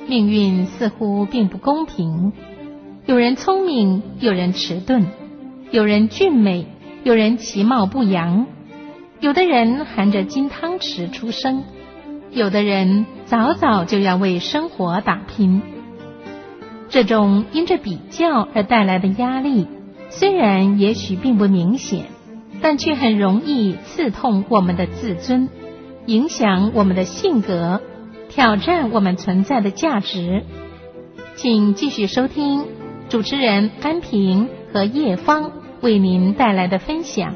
命运似乎并不公平，有人聪明，有人迟钝，有人俊美，有人其貌不扬，有的人含着金汤匙出生，有的人早早就要为生活打拼。这种因着比较而带来的压力，虽然也许并不明显，但却很容易刺痛我们的自尊，影响我们的性格，挑战我们存在的价值。请继续收听主持人安平和叶芳为您带来的分享。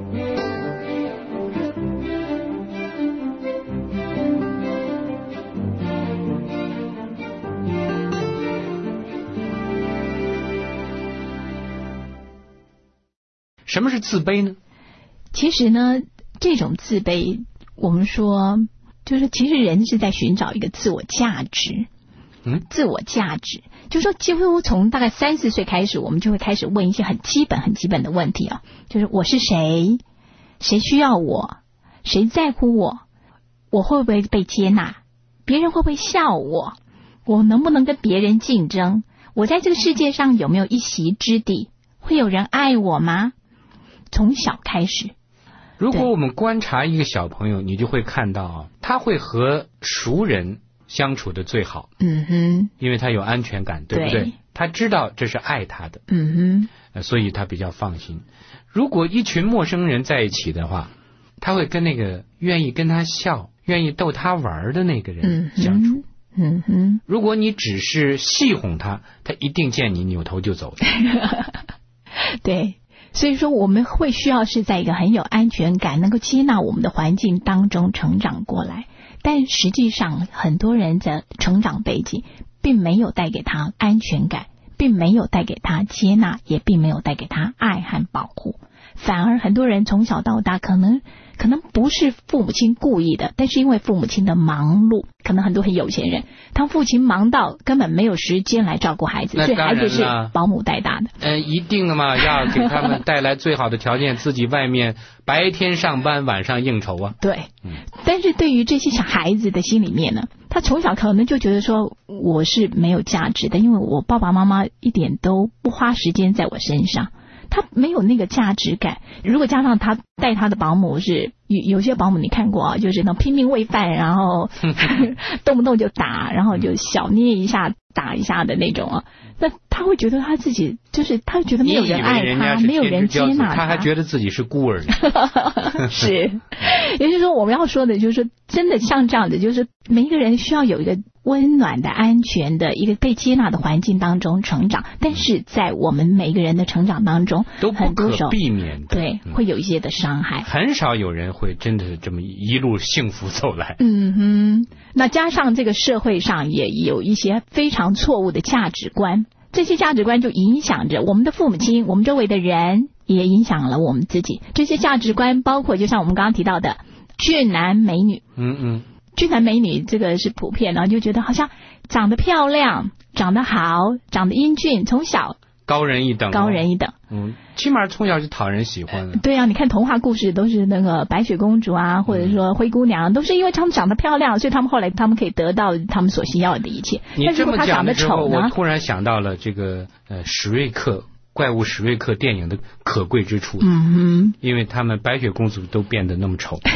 什么是自卑呢？ 其实呢，这种自卑，我们说就是其实人是在寻找一个自我价值。自我价值就是说几乎从大概3-4岁开始，我们就会开始问一些很基本的问题啊，就是我是谁，谁需要我，谁在乎我，我会不会被接纳，别人会不会笑我，我能不能跟别人竞争，我在这个世界上有没有一席之地，会有人爱我吗？从小开始， 如果我们观察一个小朋友，你就会看到他会和熟人相处的最好，因为他有安全感，对不对？他知道这是爱他的，所以他比较放心。如果一群陌生人在一起的话，他会跟那个愿意跟他笑、愿意逗他玩的那个人相处。如果你只是戏哄他，他一定见你扭头就走的。 对。所以说我们会需要是在一个很有安全感，能够接纳我们的环境当中成长过来。但实际上很多人的成长背景并没有带给他安全感，并没有带给他接纳，也并没有带给他爱和保护。反而很多人从小到大可能不是父母亲故意的，但是因为父母亲的忙碌，可能很多很有钱人，他父亲忙到根本没有时间来照顾孩子，所以孩子是保姆带大的。 一定的嘛，要给他们带来最好的条件，自己外面白天上班，晚上应酬啊。 对，但是对于这些小孩子的心里面呢，他从小可能就觉得说我是没有价值的，因为我爸爸妈妈一点都不花时间在我身上。他没有那个价值感，如果加上他带他的保姆是有些保姆你看过啊，就是那种拼命喂饭，然后动不动就打，然后就小捏一下打一下的那种啊，那他会觉得他自己就是他觉得没有人爱他，没有人接纳他还觉得自己是孤儿。 是，也就是说我们要说的就是说真的像这样的，就是每一个人需要有一个温暖的安全的一个被接纳的环境当中成长，但是在我们每一个人的成长当中都不可避免的， 对，会有一些的伤害， 很少有人会真的是这么一路幸福走来。 那加上这个社会上也有一些非常错误的价值观，这些价值观就影响着我们的父母亲，我们周围的人，也影响了我们自己。这些价值观包括就像我们刚刚提到的俊男美女，俊男美女这个是普遍的，就觉得好像长得漂亮，长得好，长得英俊，从小高人一等，起码从小就讨人喜欢了。 对啊，你看童话故事都是那个白雪公主啊，或者说灰姑娘，都是因为他们长得漂亮，所以他们后来他们可以得到他们所需要的一切。 你这么讲的时候，我突然想到了这个怪物史瑞克电影的可贵之处，因为他们白雪公主都变得那么丑。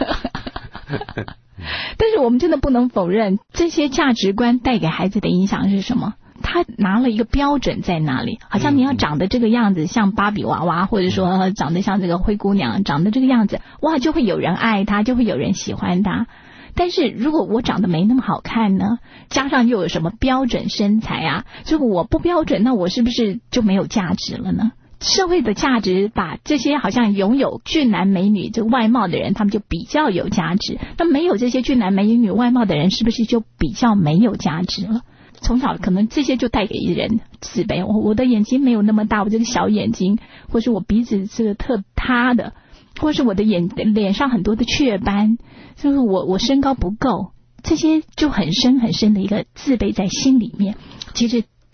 但是我们真的不能否认，这些价值观带给孩子的影响是什么？他拿了一个标准在那里，好像你要长得这个样子，像芭比娃娃，或者说长得像这个灰姑娘，长得这个样子，哇，就会有人爱他，就会有人喜欢他。但是如果我长得没那么好看呢，加上又有什么标准身材啊，如果我不标准，那我是不是就没有价值了呢？社会的价值把这些好像拥有俊男美女这个外貌的人，他们就比较有价值，那没有这些俊男美女外貌的人，是不是就比较没有价值了？从小可能这些就带给人自卑，我的眼睛没有那么大，我这个小眼睛，或是我鼻子这个特塌的，或是我的脸上很多的雀斑，就是我身高不够，这些就很深很深的一个自卑在心里面，其实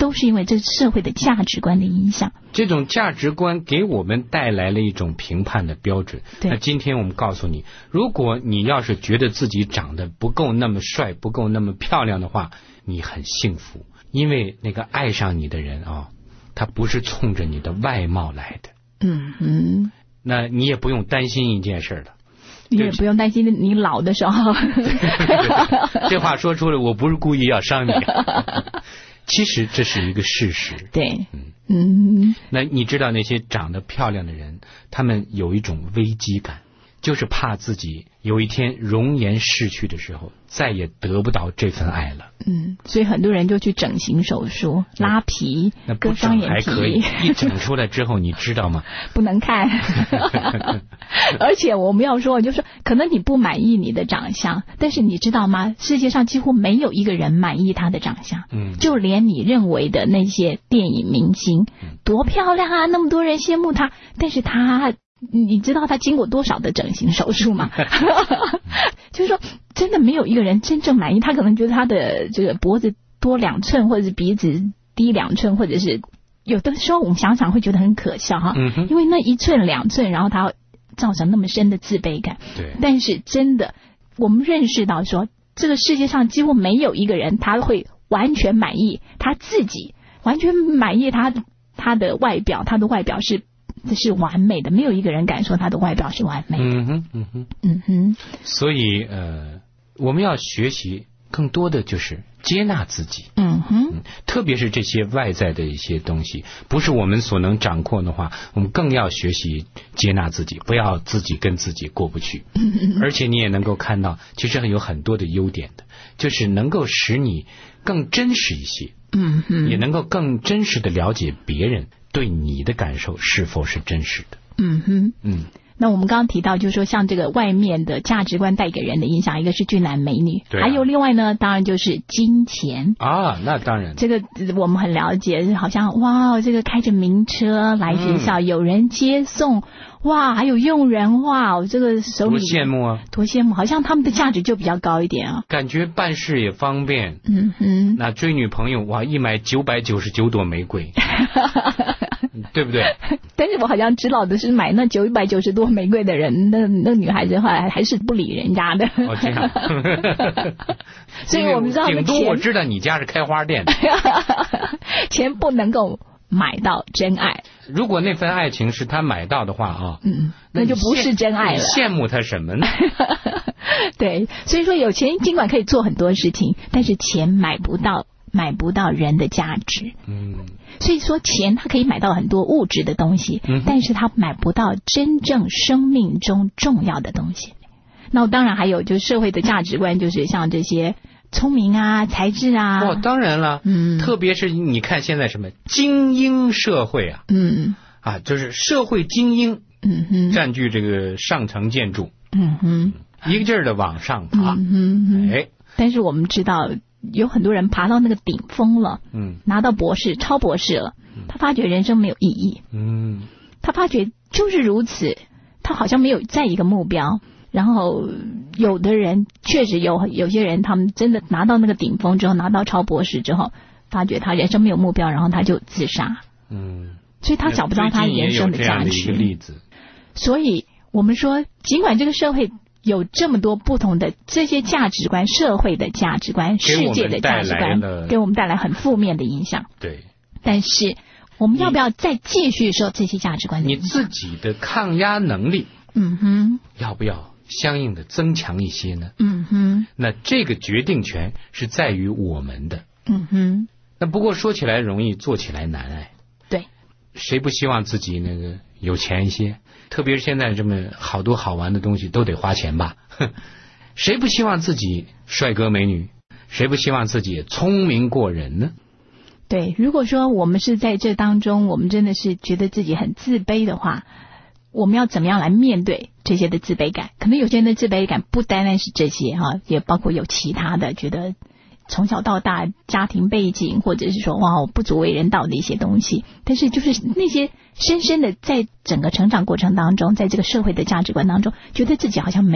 都是因为这社会的价值观的影响。 这种价值观给我们带来了一种评判的标准。那今天我们告诉你，如果你要是觉得自己长得不够那么帅，不够那么漂亮的话，你很幸福，因为那个爱上你的人啊，他不是冲着你的外貌来的。那你也不用担心一件事了， 你也不用担心你老的时候。 这话说出来，我不是故意要伤你。其实这是一个事实。 对， 那你知道那些长得漂亮的人，他们有一种危机感，就是怕自己有一天容颜逝去的时候，再也得不到这份爱了。 所以很多人就去整形手术、拉皮、割双眼皮。还可以， 一整出来之后，你知道吗？ 不能看。而且我们要说，就是说，可能你不满意你的长相，但是你知道吗？世界上几乎没有一个人满意他的长相。就连你认为的那些电影明星，多漂亮啊，那么多人羡慕他，但是你知道他经过多少的整形手术吗？就是说真的没有一个人真正满意。他可能觉得他的这个脖子多2寸，或者是鼻子低2寸，或者是有的时候我们想想会觉得很可笑哈，因为那1寸2寸，然后他造成那么深的自卑感。 对， 但是真的我们认识到说，这个世界上几乎没有一个人他会完全满意他自己，完全满意他的外表，他的外表是完美的，没有一个人敢说他的外表是完美的。 所以我们要学习更多的就是接纳自己。特别是这些外在的一些东西不是我们所能掌控的话，我们更要学习接纳自己，不要自己跟自己过不去。而且你也能够看到其实有很多的优点的，就是能够使你更真实一些。也能够更真实的了解别人对你的感受是否是真实的。那我们刚刚提到，就是说像这个外面的价值观带给人的影响，一个是俊男美女，还有另外呢，当然就是金钱啊。那当然，这个我们很了解，好像哇，这个开着名车来学校，有人接送，哇，还有佣人，哇，这个手里多羡慕啊， 多羡慕，好像他们的价值就比较高一点啊， 感觉办事也方便。那追女朋友，哇，一买999朵玫瑰。对不对？ 但是我好像知道的是，买那990多玫瑰的人，那女孩子后来还是不理人家的。 这样。 所以我们知道， 顶多我知道你家是开花店的。 钱不能够买到真爱。 如果那份爱情是他买到的话啊， 那就不是真爱了。 羡慕他什么呢？ 对，所以说有钱尽管可以做很多事情，但是钱买不到人的价值。所以说钱它可以买到很多物质的东西，但是它买不到真正生命中重要的东西。那当然还有就是社会的价值观，就是像这些聪明啊、才智啊。 当然了，特别是你看现在什么精英社会啊，就是社会精英，占据这个上层建筑，一个劲儿的往上爬， 但是我们知道。有很多人爬到那个顶峰了，拿到博士、超博士了，他发觉人生没有意义，他发觉就是如此，他好像没有在一个目标。然后有的人确实有些人，他们真的拿到那个顶峰之后，拿到超博士之后，发觉他人生没有目标，然后他就自杀。所以他找不到他人生的价值。 最近也有这样的一个例子。 所以我们说，尽管这个社会有这么多不同的这些价值观，社会的价值观、世界的价值观，给我们带来很负面的影响。 对， 但是我们要不要再继续说这些价值观的影响？ 你自己的抗压能力，要不要相应的增强一些呢？那这个决定权是在于我们的。那不过说起来容易，做起来难哎。 对， 谁不希望自己那个有钱一些？特别是现在这么好多好玩的东西都得花钱吧？谁不希望自己帅哥美女？谁不希望自己聪明过人呢？ 对，如果说我们是在这当中，我们真的是觉得自己很自卑的话，我们要怎么样来面对这些的自卑感？可能有些人的自卑感不单单是这些也包括有其他的，觉得从小到大家庭背景，或者是说哇不足为人道的一些东西。但是就是那些深深的在整个成长过程当中，在这个社会的价值观当中，觉得自己好像没有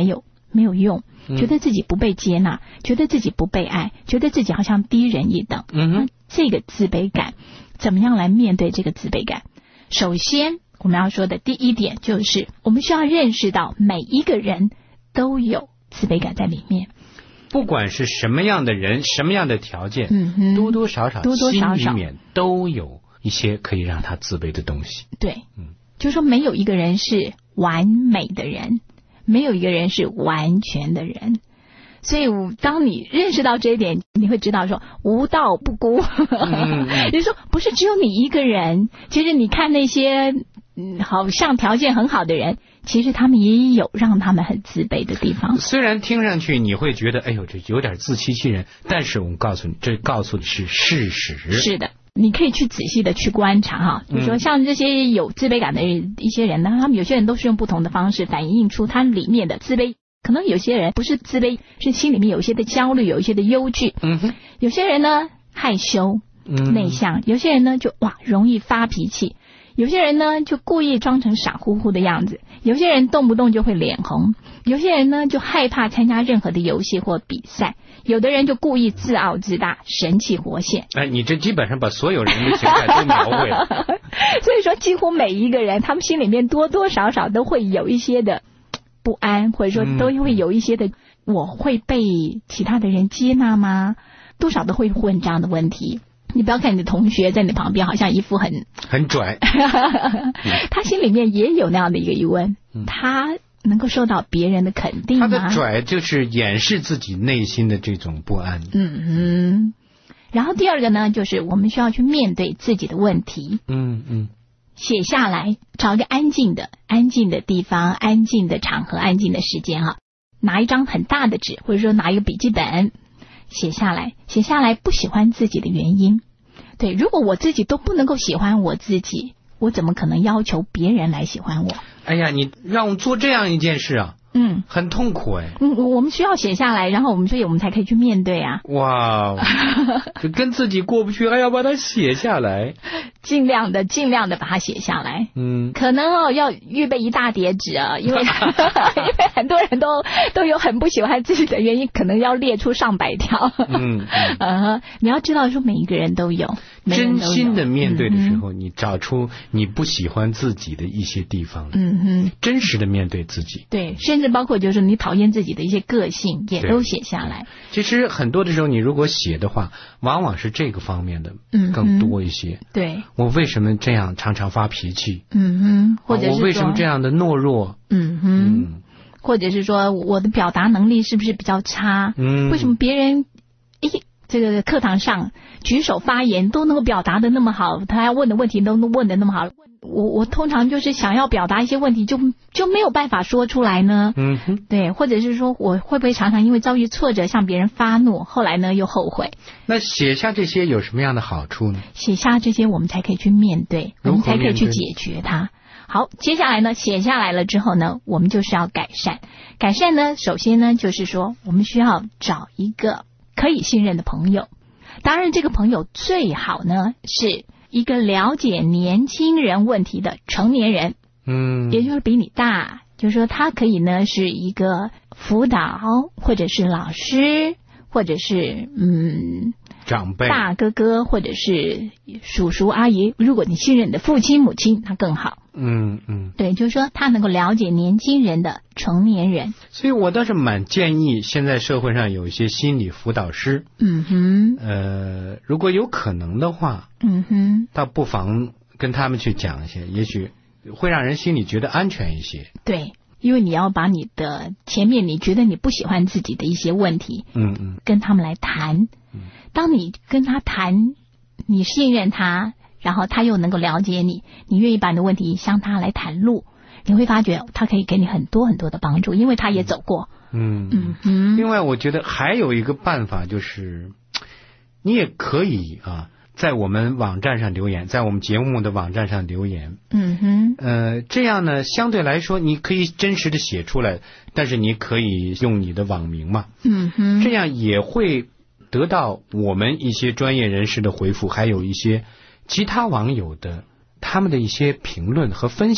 没有用，觉得自己不被接纳，觉得自己不被爱，觉得自己好像低人一等。这个自卑感，怎么样来面对这个自卑感？首先我们要说的第一点就是，我们需要认识到每一个人都有自卑感在里面。 不管是什么样的人，什么样的条件，多多少少心里面都有一些可以让他自卑的东西。 对，就是说没有一个人是完美的人，没有一个人是完全的人。所以当你认识到这一点，你会知道说无道不孤。也就是说不是只有你一个人，其实你看那些好像条件很好的人，其实他们也有让他们很自卑的地方。 虽然听上去你会觉得哎呦这有点自欺欺人，但是我们告诉你，这告诉的是事实。 是的，你可以去仔细的去观察哈，比如说像这些有自卑感的一些人呢，他们有些人都是用不同的方式反映出他里面的自卑。可能有些人不是自卑，是心里面有一些的焦虑，有一些的忧惧。有些人呢害羞内向，有些人呢就容易发脾气，有些人呢就故意装成傻乎乎的样子，有些人动不动就会脸红，有些人呢就害怕参加任何的游戏或比赛，有的人就故意自傲自大，神气活现。 你这基本上把所有人的情感都描绘了。 所以说几乎每一个人他们心里面多多少少都会有一些的不安，或者说都会有一些的我会被其他的人接纳吗？多少都会问这样的问题。你不要看你的同学在你旁边好像一副很拽， 他心里面也有那样的一个疑问，他能够受到别人的肯定吗？ 他的拽就是掩饰自己内心的这种不安。 然后第二个呢，就是我们需要去面对自己的问题。写下来，找一个安静的地方，安静的场合，安静的时间拿一张很大的纸，或者说拿一个笔记本写下来不喜欢自己的原因。对，如果我自己都不能够喜欢我自己，我怎么可能要求别人来喜欢我？ 哎呀，你让我做这样一件事啊，很痛苦哎。 我们需要写下来，然后所以我们才可以去面对啊。 哇，就跟自己过不去，还要把它写下来。 尽量的把它写下来。可能要预备一大叠纸啊，因为很多人都有很不喜欢自己的原因，可能要列出上百条。你要知道说每一个人都有， 真心的面对的时候，你找出你不喜欢自己的一些地方，真实的面对自己。 对，甚至包括就是你讨厌自己的一些个性也都写下来。 其实很多的时候你如果写的话，往往是这个方面的更多一些。 对， 我为什么这样常常发脾气？ 或者是我为什么这样的懦弱？ 或者是说我的表达能力是不是比较差？为什么别人这个课堂上举手发言都能够表达的那么好，他要问的问题都问的那么好，我通常就是想要表达一些问题就没有办法说出来呢？对，或者是说我会不会常常因为遭遇挫折向别人发怒，后来呢又后悔？ 那写下这些有什么样的好处呢？ 写下这些我们才可以去面对，我们才可以去解决它。好，接下来呢，写下来了之后呢，我们就是要改善。改善呢，首先呢，就是说我们需要找一个可以信任的朋友。当然这个朋友最好呢是一个了解年轻人问题的成年人，也就是比你大，就是说他可以呢是一个辅导，或者是老师，或者是长辈、 大哥哥，或者是叔叔阿姨。如果你信任的父亲母亲，那更好。对，就是说他能够了解年轻人的成年人。 所以我倒是蛮建议现在社会上有一些心理辅导师。如果有可能的话，倒不妨跟他们去讲一些，也许会让人心里觉得安全一些。 对，因为你要把你的前面你觉得你不喜欢自己的一些问题，跟他们来谈。当你跟他谈，你信任他，然后他又能够了解你，你愿意把你的问题向他来袒露，你会发觉他可以给你很多很多的帮助，因为他也走过。 另外我觉得还有一个办法，就是你也可以在我们网站上留言，在我们节目的网站上留言。这样呢相对来说你可以真实的写出来，但是你可以用你的网名嘛。这样也会得到我们一些专业人士的回复，还有一些其他网友的他们的一些评论和分享。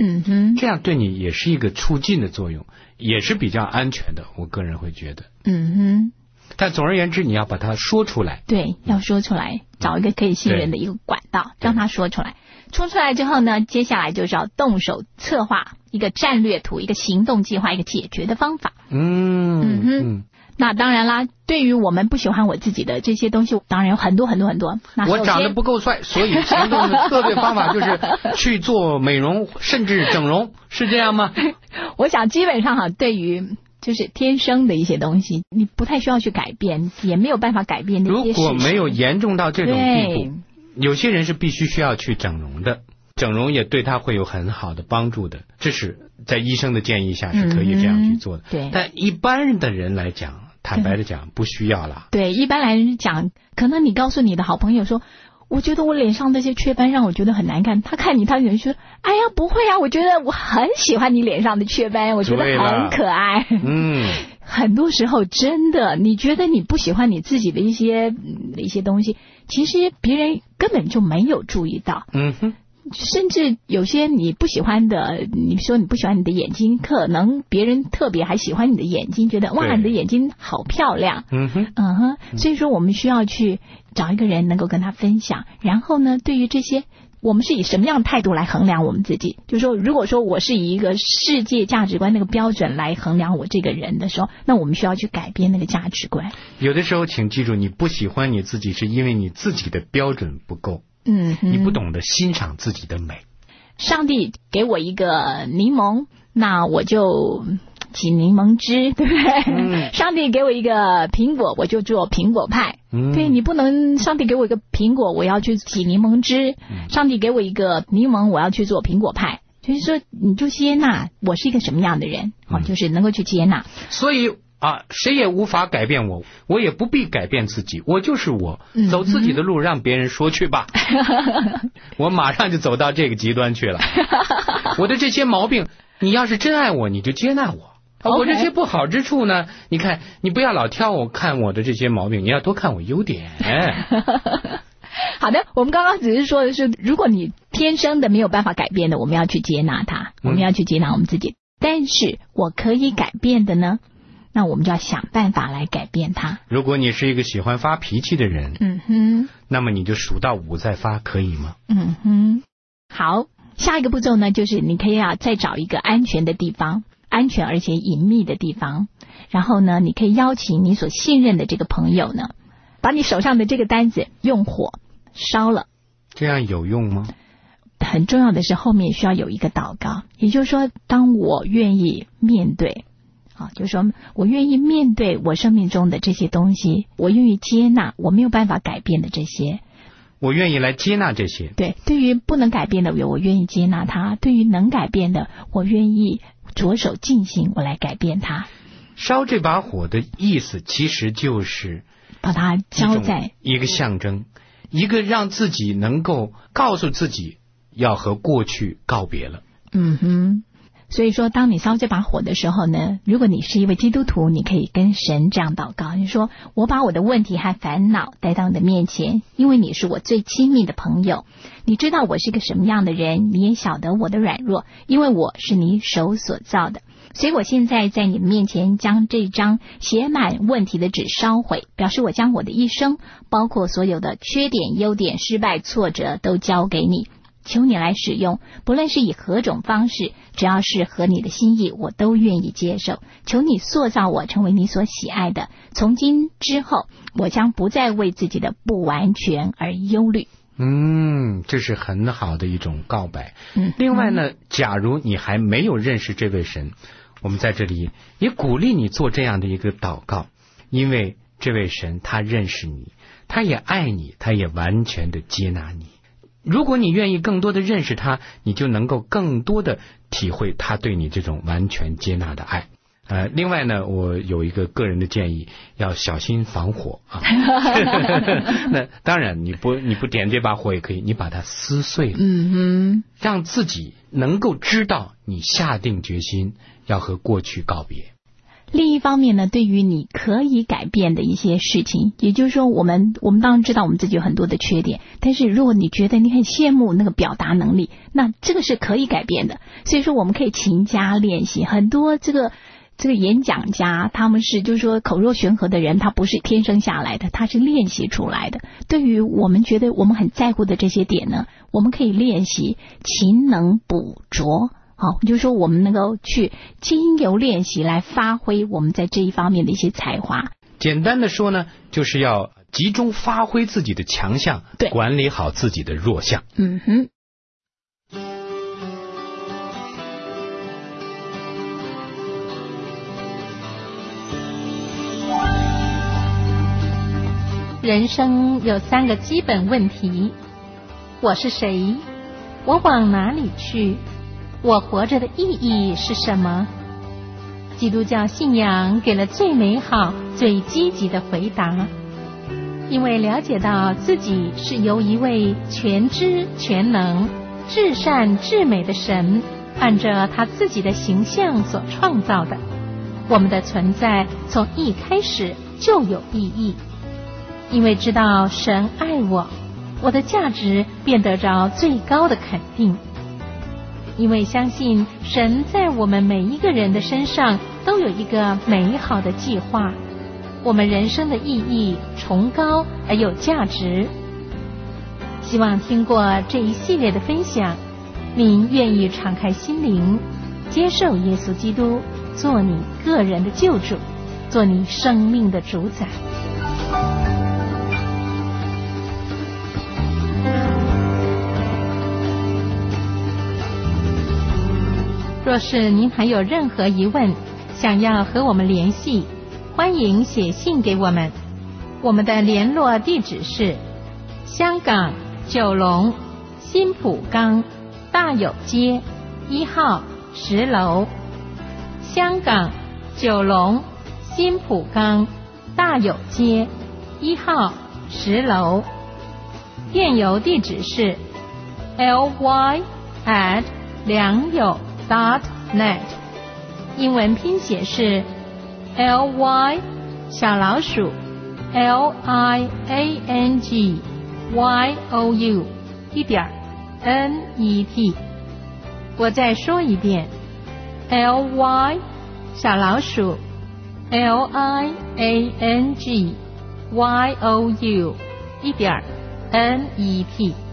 这样对你也是一个促进的作用，也是比较安全的，我个人会觉得。但总而言之，你要把它说出来。 对，要说出来，找一个可以信任的一个管道，让他说出来。说出来之后呢，接下来就是要动手策划一个战略图、一个行动计划、一个解决的方法。那当然啦，对于我们不喜欢我自己的这些东西，当然有很多。那我长得不够帅，所以行动的策略方法就是去做美容，甚至整容，是这样吗？ 我想基本上对于就是天生的一些东西，你不太需要去改变，也没有办法改变那些事实。 如果没有严重到这种地步，有些人是必须需要去整容的，整容也对他会有很好的帮助的，这是在医生的建议下是可以这样去做的。 对， 但一般的人来讲，坦白的讲，不需要啦。 对，一般来讲，可能你告诉你的好朋友说，我觉得我脸上那些雀斑让我觉得很难看，他看你，他可能说，哎呀，不会啊，我觉得我很喜欢你脸上的雀斑，我觉得很可爱。很多时候真的，你觉得你不喜欢你自己的一些东西，其实别人根本就没有注意到。甚至有些你不喜欢的，你说你不喜欢你的眼睛，可能别人特别还喜欢你的眼睛，觉得哇，你的眼睛好漂亮。所以说我们需要去找一个人能够跟他分享，然后呢，对于这些我们是以什么样的态度来衡量我们自己，就是说如果说我是以一个世界价值观那个标准来衡量我这个人的时候，那我们需要去改变那个价值观。 有的时候请记住，你不喜欢你自己是因为你自己的标准不够，你不懂得欣赏自己的美。 上帝给我一个柠檬，那我就挤柠檬汁，对不对？上帝给我一个苹果，我就做苹果派。对，你不能上帝给我一个苹果，我要去挤柠檬汁。上帝给我一个柠檬，我要去做苹果派。就是说，你就接纳我是一个什么样的人，就是能够去接纳。 所以谁也无法改变我，我也不必改变自己，我就是我，走自己的路，让别人说去吧。我马上就走到这个极端去了。我的这些毛病，你要是真爱我，你就接纳我。我这些不好之处呢，你看，你不要老挑我看我的这些毛病，你要多看我优点。 好的，我们刚刚只是说的是，如果你天生的没有办法改变的，我们要去接纳它，我们要去接纳我们自己。但是我可以改变的呢，那我们就要想办法来改变它。 如果你是一个喜欢发脾气的人，那么你就数到5再发，可以吗？ 好，下一个步骤呢，就是你可以再找一个安全的地方，安全而且隐秘的地方，然后呢，你可以邀请你所信任的这个朋友呢，把你手上的这个单子用火烧了。 这样有用吗？ 很重要的是后面需要有一个祷告，也就是说，当我愿意面对，就是说我愿意面对我生命中的这些东西，我愿意接纳我没有办法改变的这些， 我愿意来接纳这些。 对，对于不能改变的我愿意接纳它，对于能改变的我愿意着手进行，我来改变它。 烧这把火的意思其实就是把它浇在一个象征，一个让自己能够告诉自己要和过去告别了。 所以说当你烧这把火的时候呢，如果你是一位基督徒，你可以跟神这样祷告，你说我把我的问题和烦恼带到你的面前，因为你是我最亲密的朋友，你知道我是个什么样的人，你也晓得我的软弱，因为我是你手所造的。所以我现在在你面前将这张写满问题的纸烧毁，表示我将我的一生，包括所有的缺点、优点、失败、挫折都交给你，求你来使用，不论是以何种方式，只要是合你的心意，我都愿意接受。求你塑造我成为你所喜爱的，从今之后，我将不再为自己的不完全而忧虑。 这是很好的一种告白。另外呢，假如你还没有认识这位神，我们在这里也鼓励你做这样的一个祷告，因为这位神他认识你，他也爱你，他也完全的接纳你。如果你愿意更多的认识他，你就能够更多的体会他对你这种完全接纳的爱。另外呢，我有一个个人的建议，要小心防火啊。那当然你不点这把火也可以，你把它撕碎了，让自己能够知道你下定决心要和过去告别。 另一方面呢，对于你可以改变的一些事情，也就是说我们当然知道我们自己有很多的缺点，但是如果你觉得你很羡慕那个表达能力，那这个是可以改变的。所以说我们可以勤加练习。很多这个演讲家，他们是就是说口若悬河的人，他不是天生下来的，他是练习出来的。对于我们觉得我们很在乎的这些点呢，我们可以练习勤能补拙。好，就是说我们能够去经由练习来发挥我们在这一方面的一些才华。 简单的说呢，就是要集中发挥自己的强项， 对， 管理好自己的弱项。 人生有3个基本问题：我是谁？我往哪里去？我活着的意义是什么？基督教信仰给了最美好、最积极的回答。因为了解到自己是由一位全知全能、至善至美的神按着他自己的形象所创造的，我们的存在从一开始就有意义。因为知道神爱我，我的价值便得着最高的肯定。因为相信神在我们每一个人的身上都有一个美好的计划，我们人生的意义崇高而有价值。希望听过这一系列的分享，您愿意敞开心灵，接受耶稣基督做你个人的救主，做你生命的主宰。若是您还有任何疑问，想要和我们联系，欢迎写信给我们。我们的联络地址是香港九龙新浦岗大有街1号10楼。香港九龙新浦岗大有街1号10楼。电邮地址是 ly@良友.net， 英文拼写是 ly_liangyou1.net。 我再说一遍 ly_liangyou1.net。